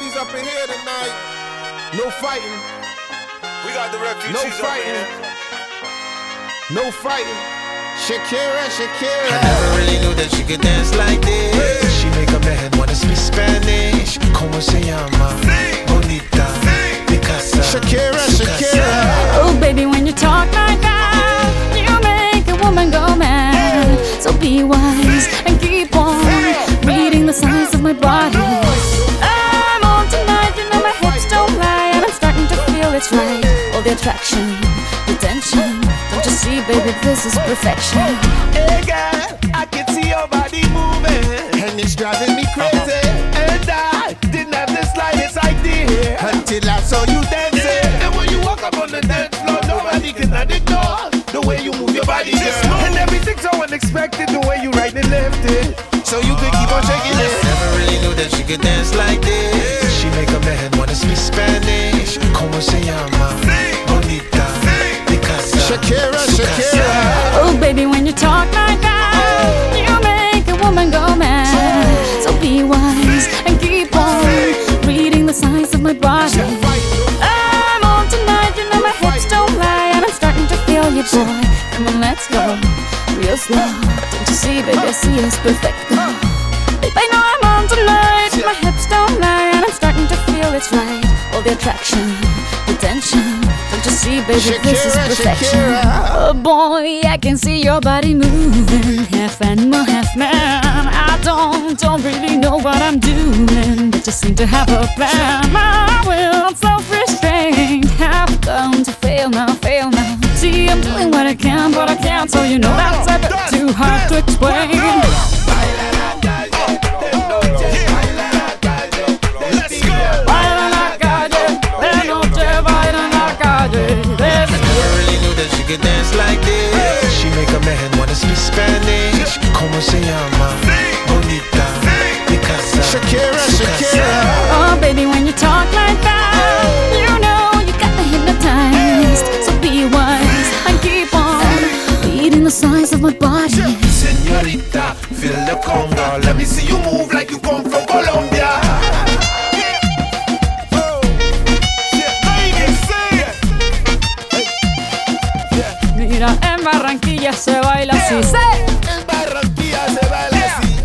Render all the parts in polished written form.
refugees up in here tonight. No fighting. We got the refugees No up in fighting. here. No fighting. Shakira, I Shakira. never really knew that she could dance like this. She make a man wanna speak Spanish. Como se llama? Bonita, Picasa, Shakira, Sucasa. Shakira. Oh, baby, when you talk like that, you make a woman go mad. So be wise and keep on reading the signs of my body. I'm on tonight, you know my hips don't lie, and I'm starting to feel it's right. All the attraction, the tension. Don't you see, baby, this is perfection. Hey girl, I can see your body moving, And it's driving me crazy. and I didn't have the slightest idea Until I saw you dancing. And when you walk up on the dance floor, nobody can ignore the way you move your body, girl. And everything's so unexpected, the way you right and left it. So you could keep on shaking it. Never really knew that she could dance like this. She make a man wanna speak Spanish. Como se llama? Bonita, Picasa, Shakira, Sucasa. Shakira. Oh, baby, when you talk like that, you make a woman go mad. So be wise and keep on reading the signs of my body. I'm on tonight, you know my hips don't lie, and I'm starting to feel you, boy. Come on, let's go, real slow. Don't you see, baby, I see it's perfect. Babe, I know I'm on tonight, my hips don't lie, and I'm starting to feel it's right. All the attraction, the tension. Don't you see, baby, this is Shakira, perfection. Shakira. Oh boy, I can see your body moving, half animal, half man. I don't really know what I'm doing, but just seem to have a plan. My will, self-restraint, have come to fail now, fail now. See, I'm doing what I can, but I can't, so you know that's a bit too hard to explain. Let's go. Baila la calle, de noche, baila la calle. I never really knew that she could dance like this. She make a man wanna speak Spanish. Como se llama? Bonita, Picasa, Shakira, Sucasa. Shakira. Oh, baby, when you talk like that, you know you got me hypnotized. So be wise and keep on reading the signs of my body. Señorita, feel the conga. Let me see you move like you come from Colombia. Mira, en Barranquilla se baila así. ¡Sí! En Barranquilla se baila así.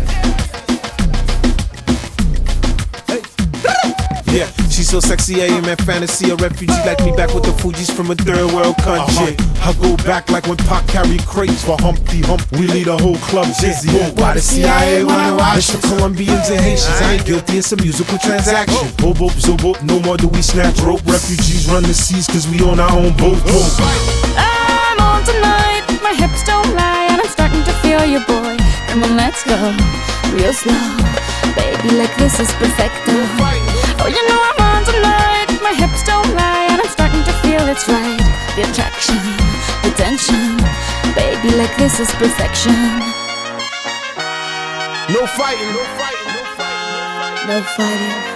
Yeah, she's so sexy, I am in fantasy. A refugee like me back with the Fugees from a third world country. I go back like when Pac carried crates for Humpty Hump. We lead a whole club dizzy. Why the CIA wanna watch? It's for Colombians and Haitians. I ain't guilty, it's a musical transaction. Boop, boop, zo, boop, no more do we snatch rope. Refugees run the seas cause we on our own boat. I'm on tonight, my hips don't lie, and I'm starting to feel you, boy. Come on, let's go, real slow. Baby, like this is perfecto. Oh, you know I'm on tonight, my hips don't lie, and I'm starting to feel it's right. The attraction, the tension. Baby, like this is perfection. No fighting, no fighting, no fighting. No fighting.